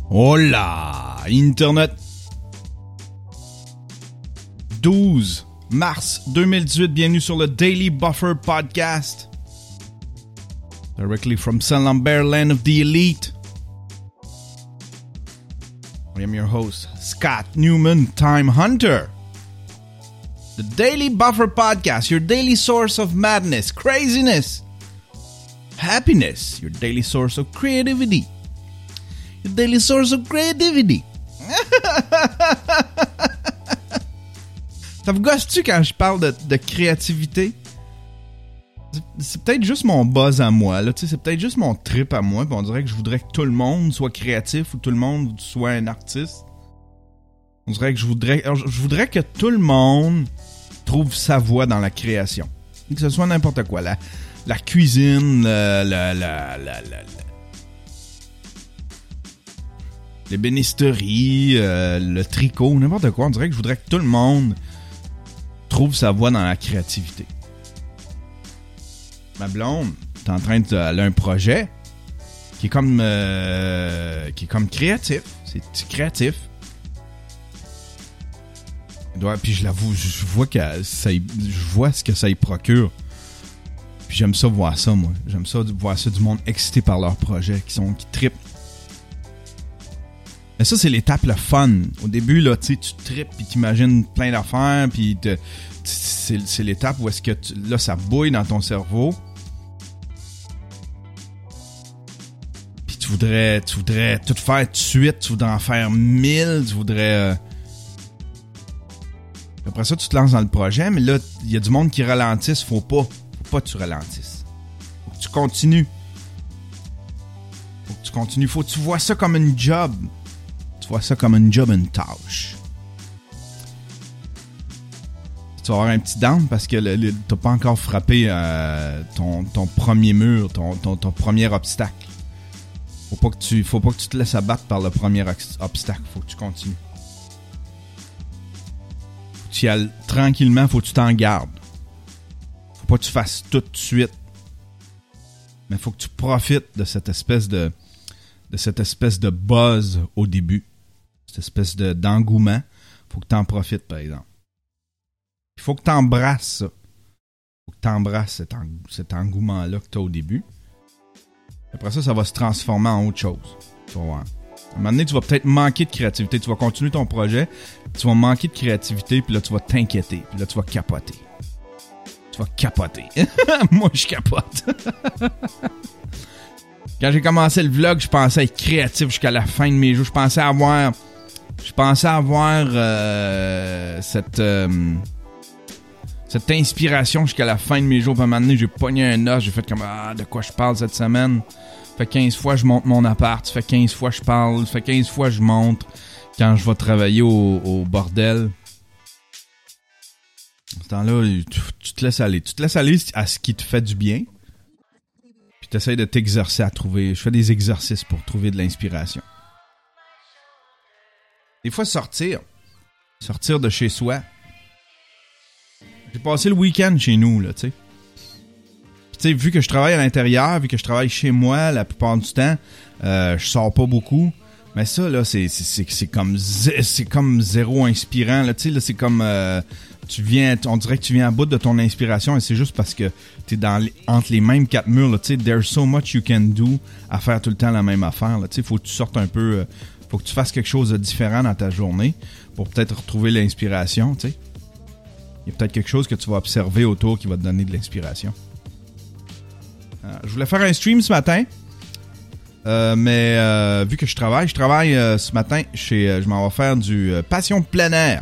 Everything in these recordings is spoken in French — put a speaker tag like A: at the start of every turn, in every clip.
A: Hola, Internet. 12 mars 2018, bienvenue sur le Daily Buffer Podcast. Directly from Saint-Lambert, land of the elite. I am your host, Scott Newman, Time Hunter. The Daily Buffer Podcast, your daily source of madness, craziness, happiness, your daily source of creativity. Your daily source of creativity. Ça vous gosse-tu quand je parle de créativité? C'est peut-être juste mon buzz à moi, là. C'est peut-être juste mon trip à moi. Puis on dirait que je voudrais que tout le monde soit créatif ou tout le monde soit un artiste. On dirait que je voudrais que tout le monde trouve sa voie dans la création. Que ce soit n'importe quoi. La cuisine, l'ébénisterie, le tricot, n'importe quoi. On dirait que je voudrais que tout le monde trouve sa voie dans la créativité. Ma blonde est en train elle a un projet qui est comme créatif. C'est créatif. Puis je l'avoue, je vois ce que ça y procure. Puis j'aime ça voir ça, moi. J'aime ça voir ça du monde excité par leur projet, qui trippent. Mais ça, c'est l'étape le fun. Au début, là, tu trippes, puis t'imagines plein d'affaires, puis c'est l'étape où est-ce que là, ça bouille dans ton cerveau. Puis tu voudrais tout faire tout de suite, tu voudrais en faire 1000, tu voudrais... Après ça, tu te lances dans le projet, mais là, il y a du monde qui ralentisse, faut pas que tu ralentisses. Faut que tu continues. Faut que tu vois ça comme une job. Tu vois ça comme une job, une tâche. Tu vas avoir un petit down parce que t'as pas encore frappé ton premier mur, ton premier obstacle. Faut pas que tu te laisses abattre par le premier obstacle. Faut que tu continues. Faut que tu y ailles tranquillement, faut que tu t'en gardes. Faut pas que tu fasses tout de suite. Mais faut que tu profites de cette espèce de buzz au début. Cette espèce d'engouement. Faut que tu en profites, par exemple. Il faut que tu embrasses ça. Faut que tu embrasses cet engouement-là que tu as au début. Après ça va se transformer en autre chose. Tu vas voir. À un moment donné, tu vas peut-être manquer de créativité. Tu vas continuer ton projet, tu vas manquer de créativité, puis là, tu vas t'inquiéter. Puis là, tu vas capoter. Moi, je capote. Quand j'ai commencé le vlog, je pensais être créatif jusqu'à la fin de mes jours. Je pensais avoir cette inspiration jusqu'à la fin de mes jours. Puis à un moment donné, j'ai pogné un os. J'ai fait comme, de quoi je parle cette semaine? Fait 15 fois, je monte mon appart. Fait 15 fois, je parle. Fait 15 fois, je monte quand je vais travailler au bordel. À ce temps-là, tu te laisses aller. Tu te laisses aller à ce qui te fait du bien. Puis tu essaies de t'exercer à trouver... Je fais des exercices pour trouver de l'inspiration. Des fois, sortir de chez soi. J'ai passé le week-end chez nous, là, tu sais. Puis tu sais, vu que je travaille à l'intérieur, vu que je travaille chez moi la plupart du temps, je sors pas beaucoup. Mais ça, là, c'est comme zéro inspirant, là, tu sais, là, c'est comme... on dirait que tu viens à bout de ton inspiration et c'est juste parce que t'es entre les mêmes quatre murs, là, tu sais, there's so much you can do à faire tout le temps la même affaire, là, tu sais, faut que tu sortes un peu, faut que tu fasses quelque chose de différent dans ta journée pour peut-être retrouver l'inspiration, tu sais. Il y a peut-être quelque chose que tu vas observer autour qui va te donner de l'inspiration. Je voulais faire un stream ce matin, mais vu que je travaille ce matin je m'en vais faire du passion plein air.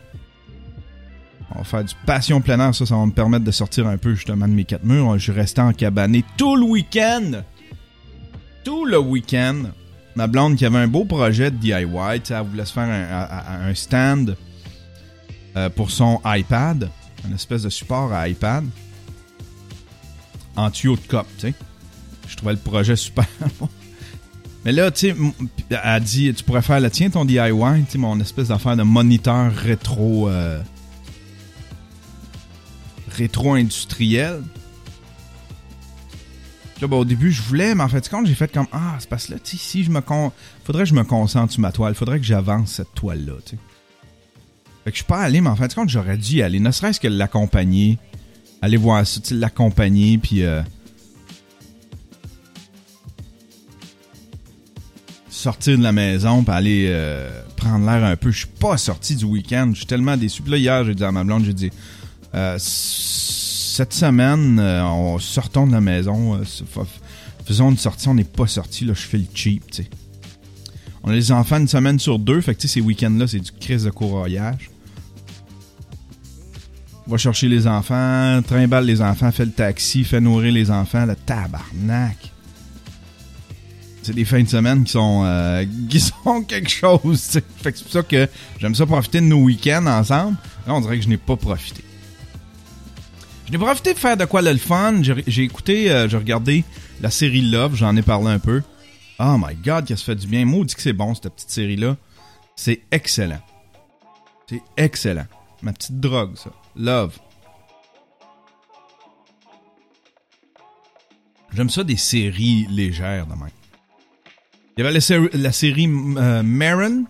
A: On va faire du passion plein air, ça va me permettre de sortir un peu justement de mes quatre murs. Je restais encabané tout le week-end. Ma blonde qui avait un beau projet de DIY, elle voulait se faire un stand pour son iPad, une espèce de support à iPad, en tuyau de cope, tu sais. Je trouvais le projet super bon. Mais là, tu sais, elle a dit, tu pourrais faire le tien, ton DIY, tu sais, mon espèce d'affaire de moniteur rétro-industriel. Là, ben, au début, je voulais, mais en fait, compte, j'ai fait comme, c'est parce que là, tu sais, si faudrait que je me concentre sur ma toile, faudrait que j'avance cette toile-là, tu sais. Fait que je suis pas allé, mais en fait, compte, j'aurais dû y aller, ne serait-ce que l'accompagner, aller voir ça, tu sais, l'accompagner, puis sortir de la maison, puis aller prendre l'air un peu. Je suis pas sorti du week-end, je suis tellement déçu. Puis là, hier, j'ai dit à ma blonde, j'ai dit, cette semaine, sortons de la maison, faisons une sortie, on n'est pas sorti, là, je fais le cheap, tu sais. On a les enfants une semaine sur 2, fait que tu sais, ces week-ends-là, c'est du crise de courroyage. Va chercher les enfants, trimballe les enfants, fait le taxi, fait nourrir les enfants, le tabarnak. C'est des fins de semaine qui sont quelque chose, t'sais. Fait que c'est pour ça que j'aime ça profiter de nos week-ends ensemble. Là, on dirait que je n'ai pas profité. Je n'ai profité de faire de quoi le fun. J'ai écouté, j'ai regardé la série Love, j'en ai parlé un peu. Oh my God, qu'elle se fait du bien. Maudit que c'est bon, cette petite série-là. C'est excellent. C'est excellent. Ma petite drogue, ça. Love. J'aime ça des séries légères, de même. Il y avait la série Maron.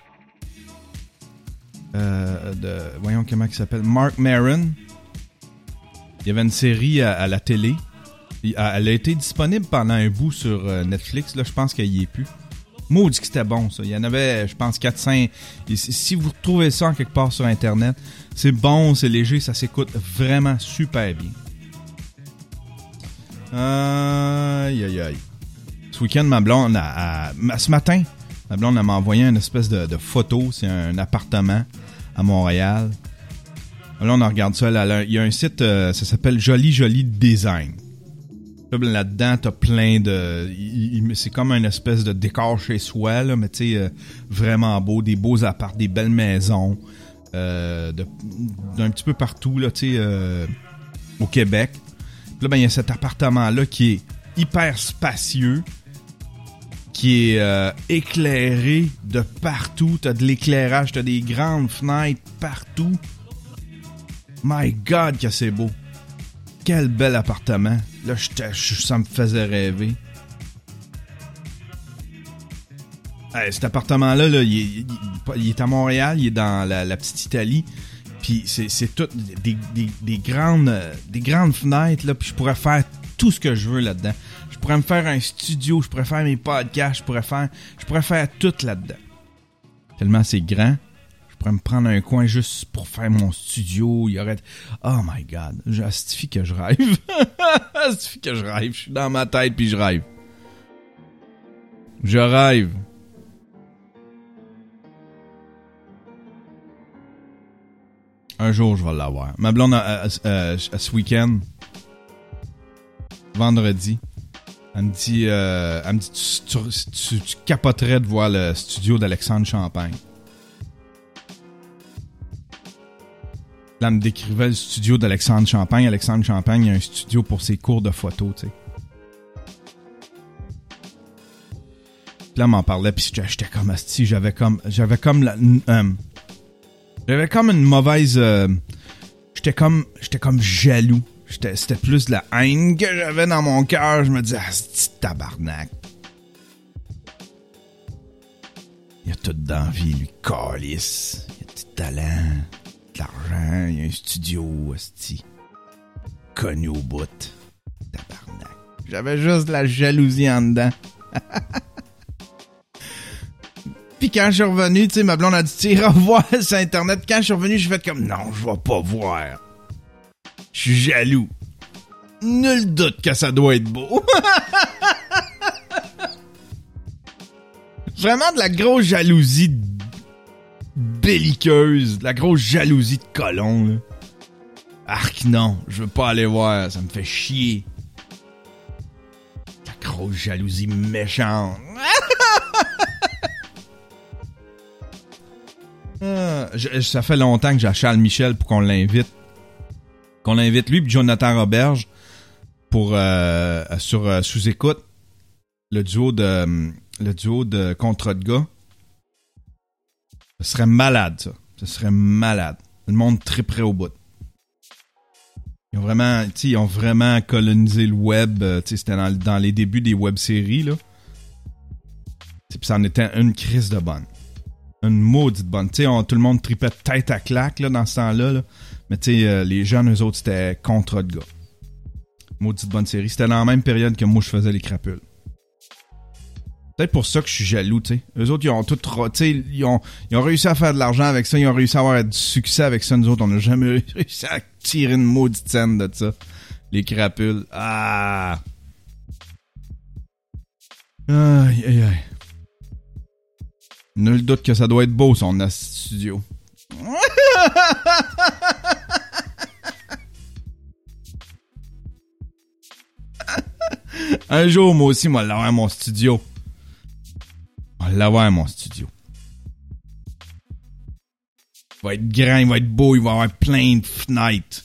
A: Voyons comment il s'appelle. Mark Maron. Il y avait une série à la télé. Elle a été disponible pendant un bout sur Netflix. Là, je pense qu'elle y est plus. Maudit que c'était bon, ça. Il y en avait, je pense, 4-5. Si vous retrouvez ça en quelque part sur Internet, c'est bon, c'est léger, ça s'écoute vraiment super bien. Aïe, aïe, aïe. Ce week-end, ma blonde, ce matin, ma blonde m'a envoyé une espèce de photo. C'est un appartement à Montréal. Là, on regarde ça. Il y a un site, ça s'appelle Joli Joli Design. Là-dedans, t'as plein de... c'est comme une espèce de décor chez soi, là, mais tu sais, vraiment beau. Des beaux apparts, des belles maisons. D'un petit peu partout, là, tu sais, au Québec. Puis là, ben, il y a cet appartement-là qui est hyper spacieux, qui est éclairé de partout. T'as de l'éclairage, t'as des grandes fenêtres partout. My God, que c'est beau. Quel bel appartement. Là, ça me faisait rêver. Hey, cet appartement-là, là, il est à Montréal, il est dans la petite Italie. Puis c'est tout des grandes fenêtres, là. Puis je pourrais faire tout ce que je veux là-dedans. Je pourrais me faire un studio, je pourrais faire mes podcasts, je pourrais faire tout là-dedans. Tellement c'est grand. Je pourrais me prendre un coin juste pour faire mon studio. Il y aurait... Oh my God. Justifie que je rêve. Justifie que je rêve. Je suis dans ma tête puis je rêve. Je rêve. Un jour, je vais l'avoir. Ma blonde, ce week-end, vendredi, elle me dit tu capoterais de voir le studio d'Alexandre Champagne. Là, elle me décrivait le studio d'Alexandre Champagne. Alexandre Champagne, il a un studio pour ses cours de photo, tu sais. Puis là, elle m'en parlait, puis j'étais comme asti, j'avais comme une mauvaise... J'étais comme jaloux. C'était plus de la haine que j'avais dans mon cœur. Je me disais, asti tabarnak. Il a tout d'envie, lui, calice. Il a du talent. De l'argent, il y a un studio, asti. Connu au bout. Tabarnak. J'avais juste de la jalousie en dedans. Puis quand je suis revenu, tu sais, ma blonde a dit, tu iras voir sur Internet. Quand je suis revenu, j'ai fait comme, non, je vais pas voir. Je suis jaloux. Nul doute que ça doit être beau. Vraiment de la grosse jalousie belliqueuse, de la grosse jalousie de colon, là. Arc, non, je veux pas aller voir, ça me fait chier. La grosse jalousie méchante. Ça fait longtemps que j'ai Charles Michel pour qu'on l'invite. Qu'on l'invite lui et Jonathan Roberge pour sur Sous-Écoute. Le duo de Contrat de gars. Ce serait malade, ça. Ce serait malade. Le monde triperait au bout. Ils ont vraiment colonisé le web. C'était dans les débuts des web-séries, là. Puis ça en était une crise de bonne. Une maudite bonne. Tout le monde tripait tête à claque là, dans ce temps-là. Là. Mais les jeunes, eux autres, c'était contrat de gars. Maudite bonne série. C'était dans la même période que moi, je faisais les crapules. Peut-être pour ça que je suis jaloux, tu sais. Eux autres, ils ont tout... ils ont réussi à faire de l'argent avec ça. Ils ont réussi à avoir du succès avec ça. Nous autres, on n'a jamais réussi à tirer une maudite scène de ça. Les crapules. Ah! Aïe, aïe, aïe. Nul doute que ça doit être beau, son studio. Un jour, moi aussi, moi, l'avoir mon studio. On va l'avoir mon studio. Il va être grand, il va être beau, il va avoir plein de fenêtres.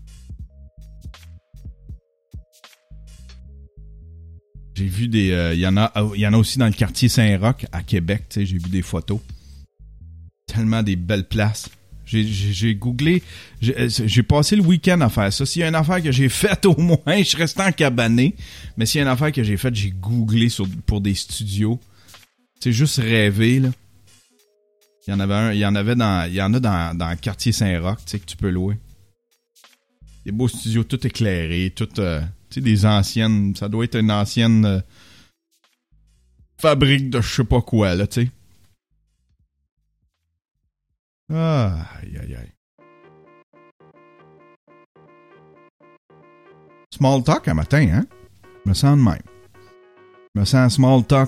A: J'ai vu des... Il y en a aussi dans le quartier Saint-Roch, à Québec, tu sais, j'ai vu des photos. Tellement des belles places. J'ai googlé... J'ai passé le week-end à faire ça. S'il y a une affaire que j'ai faite, au moins, je suis resté en cabané. Mais s'il y a une affaire que j'ai faite, j'ai googlé pour des studios. C'est juste rêver, là. Il y en a dans le quartier Saint-Roch, tu sais, que tu peux louer. Des beaux studios, tout éclairés, tout... tu sais, des anciennes... Ça doit être une ancienne fabrique de je sais pas quoi, là, tu sais. Ah, aïe, aïe, aïe. Small talk un matin, hein? Je me sens de même. Je me sens small talk.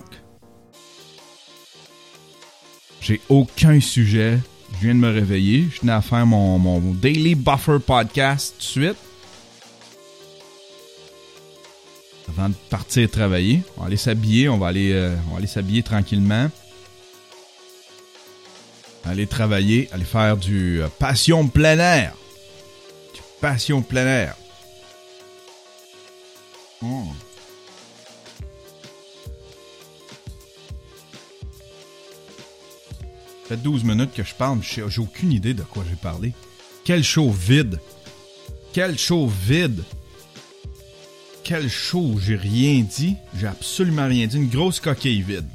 A: J'ai aucun sujet. Je viens de me réveiller. Je tenais à faire mon Daily Buffer podcast tout de suite. Avant de partir travailler. On va aller s'habiller. On va aller s'habiller tranquillement. Aller travailler. Aller faire du passion plein air. Du passion plein air. Oh. Ça fait 12 minutes que je parle, j'ai aucune idée de quoi j'ai parlé. Quel show vide. Quel show vide. Quel show, j'ai rien dit. J'ai absolument rien dit. Une grosse coquille vide.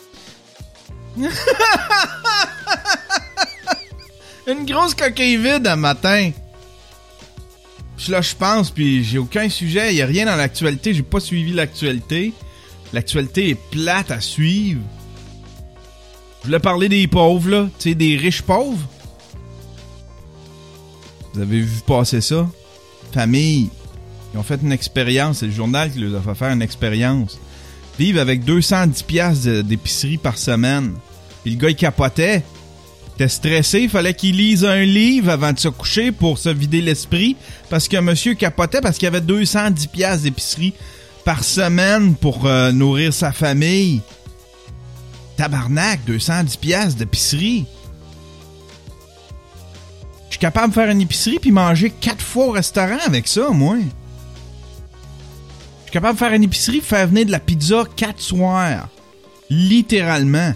A: Une grosse coquille vide un matin. Puis là, je pense, puis j'ai aucun sujet. Il n'y a rien dans l'actualité. J'ai pas suivi l'actualité. L'actualité est plate à suivre. Je voulais parler des pauvres, là. Tu sais, des riches pauvres. Vous avez vu passer ça? Famille. Ils ont fait une expérience. C'est le journal qui leur a fait faire une expérience. Vivre avec 210 piastres d'épicerie par semaine. Puis le gars, il capotait. Il était stressé. Il fallait qu'il lise un livre avant de se coucher pour se vider l'esprit. Parce que monsieur capotait parce qu'il y avait 210 piastres d'épicerie par semaine pour nourrir sa famille. Tabarnak, 210 piastres d'épicerie. Je suis capable de faire une épicerie puis manger 4 fois au restaurant avec ça, moi. Je suis capable de faire une épicerie, faire venir de la pizza 4 soirs. Littéralement.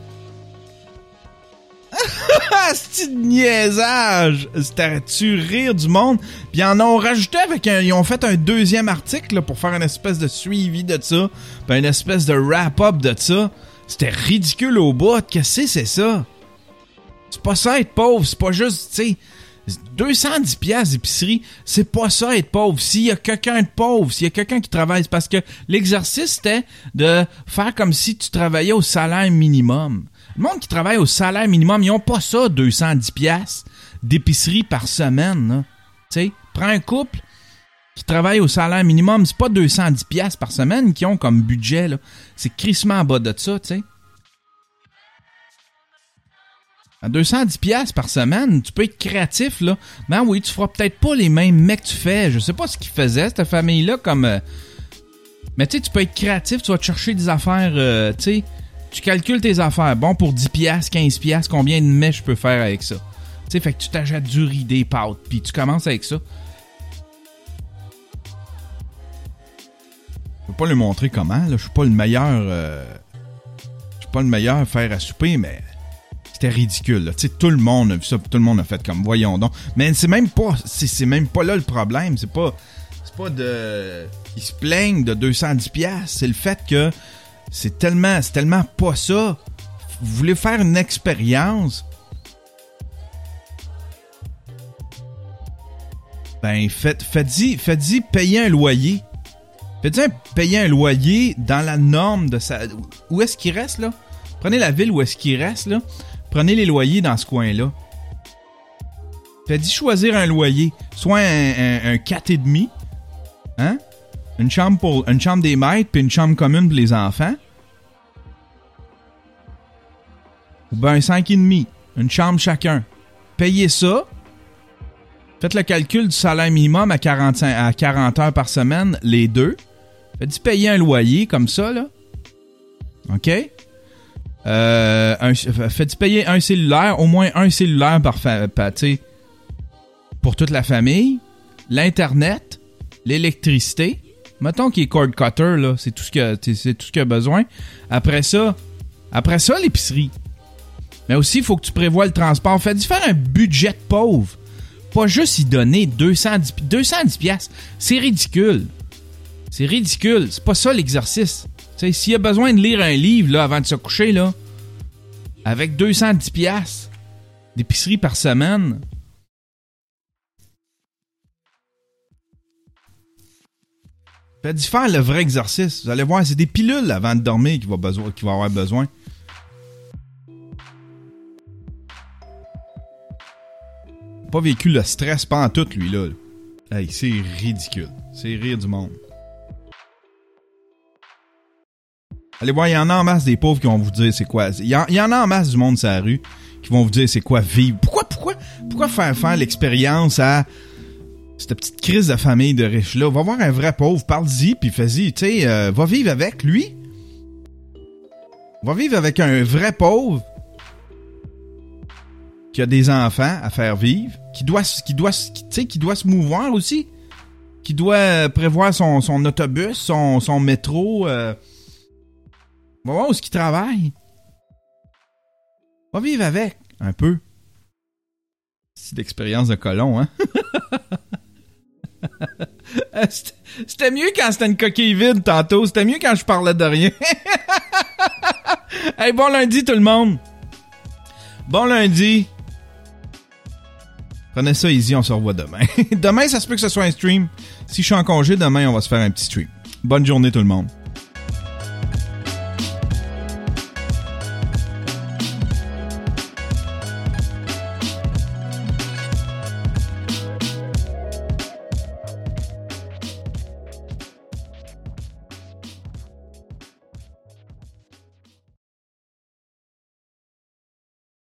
A: C'est de niaisage. T'arrêtes-tu rire du monde? Puis ils en ont rajouté ils ont fait un deuxième article là, pour faire une espèce de suivi de ça. Puis une espèce de wrap-up de ça. C'était ridicule au bout. Qu'est-ce que c'est ça? C'est pas ça être pauvre. C'est pas juste, tu sais, 210 piastres d'épicerie. C'est pas ça être pauvre. S'il y a quelqu'un de pauvre, s'il y a quelqu'un qui travaille, c'est parce que l'exercice, c'était de faire comme si tu travaillais au salaire minimum. Le monde qui travaille au salaire minimum, ils ont pas ça, 210 piastres d'épicerie par semaine, là. Tu sais, prends un couple qui travaille au salaire minimum, c'est pas 210 piastres par semaine qu'ils ont comme budget, là. C'est crissement en bas de ça, tu sais. À 210 piastres par semaine, tu peux être créatif, là. Ben oui, tu feras peut-être pas les mêmes mecs que tu fais. Je sais pas ce qu'ils faisaient, cette famille-là, comme... Mais tu sais, tu peux être créatif, tu vas te chercher des affaires, tu sais... Tu calcules tes affaires. Bon, pour 10 piastres, 15 piastres, combien de mets je peux faire avec ça? Tu sais, fait que tu t'achètes du riz, des pâtes, puis tu commences avec ça. Je peux pas lui montrer comment, là. Je suis pas le meilleur... Je suis pas le meilleur fer à souper, mais... c'était ridicule. Tu sais, tout le monde a vu ça, tout le monde a fait comme, voyons donc. Mais c'est même pas là le problème. C'est pas de... Ils se plaignent de 210$. C'est le fait que c'est tellement pas ça. Vous voulez faire une expérience? Ben, faites-y payer un loyer. Faites-y payer un loyer dans la norme de sa... Où est-ce qu'il reste, là? Prenez la ville où est-ce qu'il reste, là. Prenez les loyers dans ce coin-là. Faites-y choisir un loyer. Soit un 4,5. Hein? Une chambre des maîtres puis une chambre commune pour les enfants. Ou ben un 5,5. Une chambre chacun. Payez ça. Faites le calcul du salaire minimum à 40 heures par semaine, les deux. Faites-y payer un loyer comme ça, là. OK? Faites-y payer un cellulaire, au moins un cellulaire pour toute la famille. L'Internet, l'électricité. Mettons qu'il est cord cutter, là. C'est tout ce qu'il a besoin. Après ça, l'épicerie. Mais aussi, il faut que tu prévoies le transport. Faites-y faire un budget pauvre. Pas juste y donner 210$. C'est ridicule. C'est ridicule. C'est pas ça l'exercice. T'sais, s'il a besoin de lire un livre là, avant de se coucher, là, avec 210$ d'épicerie par semaine, faites-y faire le vrai exercice. Vous allez voir, c'est des pilules avant de dormir qu'il va avoir besoin. Pas vécu le stress pantoute, lui, là. Hey, c'est ridicule. C'est rire du monde. Allez voir, il y en a en masse des pauvres qui vont vous dire c'est quoi. Il y en a en masse du monde sur la rue qui vont vous dire c'est quoi vivre. Pourquoi faire l'expérience à cette petite crise de famille de riches-là? Va voir un vrai pauvre, parle-y, puis fais-y, tu sais, va vivre avec lui. Va vivre avec un vrai pauvre qui a des enfants à faire vivre, qui doit se mouvoir aussi, qui doit prévoir son autobus, son métro. Va voir où est-ce qu'il travaille. Va vivre avec, un peu. C'est d'expérience de colon, hein? C'était mieux quand c'était une coquille vide tantôt. C'était mieux quand je parlais de rien. Hey, bon lundi tout le monde. Bon lundi. Prenez ça easy, on se revoit demain. Demain, ça se peut que ce soit un stream. Si je suis en congé, demain, on va se faire un petit stream. Bonne journée tout le monde.